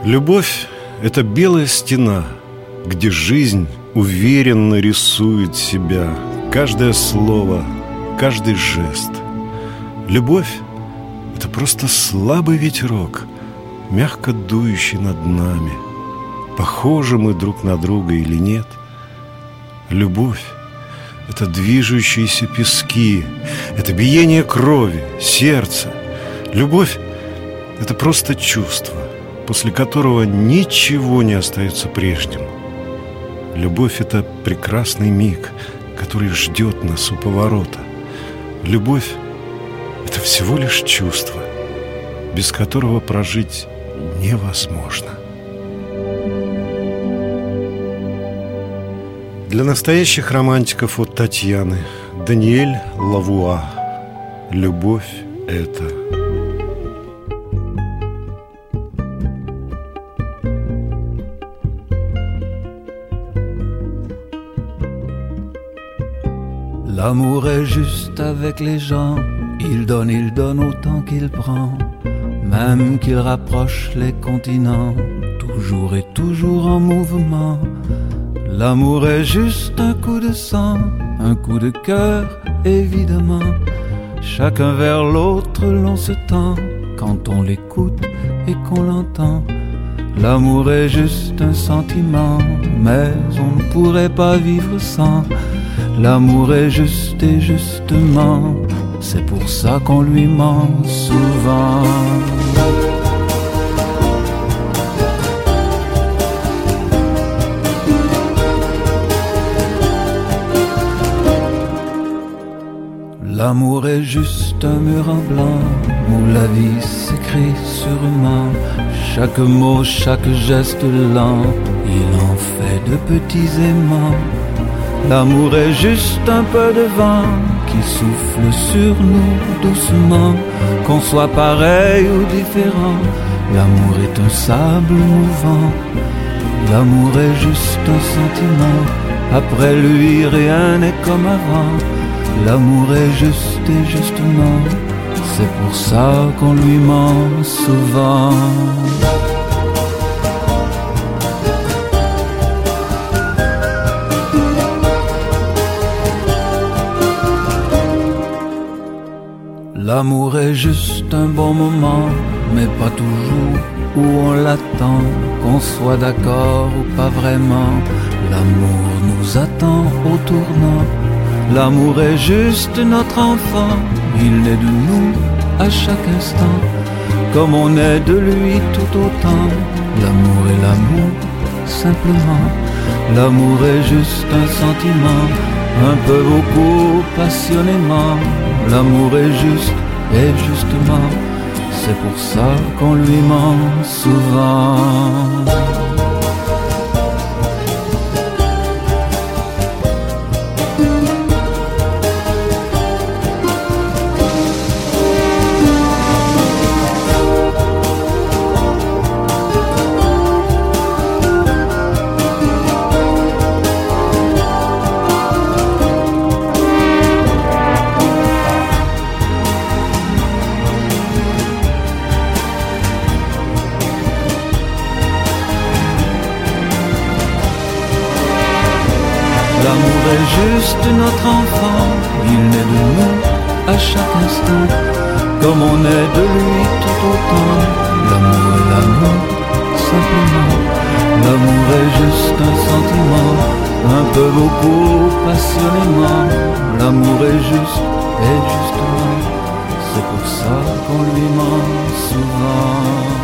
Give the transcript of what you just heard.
Любовь – это белая стена, где жизнь уверенно рисует себя, каждое слово, каждый жест. Любовь – это просто слабый ветерок, мягко дующий над нами. Похожи мы друг на друга или нет? Любовь – это движущиеся пески, это биение крови, сердца. Любовь – это просто чувство, после которого ничего не остается прежним. Любовь – это прекрасный миг, который ждет нас у поворота. Любовь – это всего лишь чувство, без которого прожить невозможно. Для настоящих романтиков от Татьяны. Даниэль Лавуа. Любовь – это... L'amour est juste avec les gens, il donne autant qu'il prend, même qu'il rapproche les continents, toujours et toujours en mouvement. L'amour est juste un coup de sang, un coup de cœur, évidemment. Chacun vers l'autre l'on se tend, quand on l'écoute et qu'on l'entend. L'amour est juste un sentiment, mais on ne pourrait pas vivre sans. L'amour est juste et justement, c'est pour ça qu'on lui ment souvent. L'amour est juste un mur en blanc où la vie s'écrit sûrement. Chaque mot, chaque geste lent, il en fait de petits aimants. L'amour est juste un peu de vent qui souffle sur nous doucement. Qu'on soit pareil ou différent, l'amour est un sable mouvant. L'amour est juste un sentiment, après lui rien n'est comme avant. L'amour est juste et justement, c'est pour ça qu'on lui ment souvent. L'amour est juste un bon moment, mais pas toujours où on l'attend. Qu'on soit d'accord ou pas vraiment, l'amour nous attend au tournant. L'amour est juste notre enfant, il naît de nous à chaque instant, comme on est de lui tout autant. L'amour est l'amour, simplement. L'amour est juste un sentiment, un peu, beaucoup, passionnément. L'amour est juste et justement, c'est pour ça qu'on lui ment souvent. L'amour est juste notre enfant, il naît de nous à chaque instant, comme on est de lui tout autant. L'amour est l'amour, simplement. L'amour est juste un sentiment, un peu, beaucoup, passionnément. L'amour est juste et justement, c'est pour ça qu'on lui ment souvent.